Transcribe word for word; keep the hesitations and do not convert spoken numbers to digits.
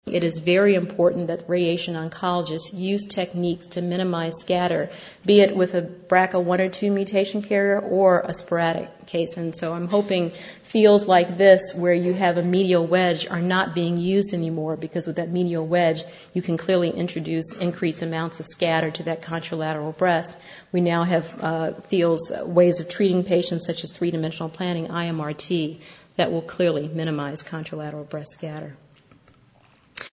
It is very important that radiation oncologists use techniques to minimize scatter, be it with a B R C A one or two mutation carrier or a sporadic case. And so I'm hoping fields like this, where you have a medial wedge, are not being used anymore, because with that medial wedge, you can clearly introduce increased amounts of scatter to that contralateral breast. We now have uh, fields, uh, ways of treating patients such as three-dimensional planning, I M R T, that will clearly minimize contralateral breast scatter.